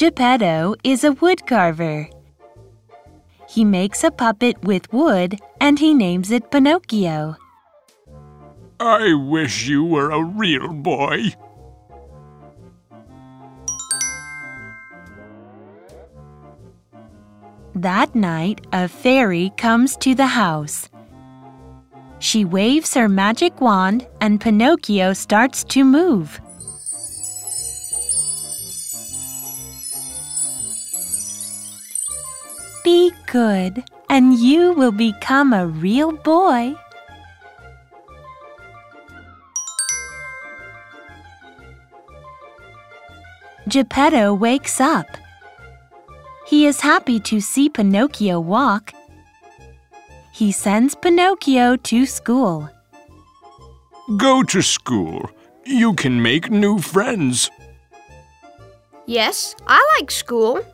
Geppetto is a woodcarver. He makes a puppet with wood and he names it Pinocchio. I wish you were a real boy. That night, a fairy comes to the house. She waves her magic wand and Pinocchio starts to move. Be good, and you will become a real boy. Geppetto wakes up. He is happy to see Pinocchio walk. He sends Pinocchio to school. Go to school. You can make new friends. Yes, I like school.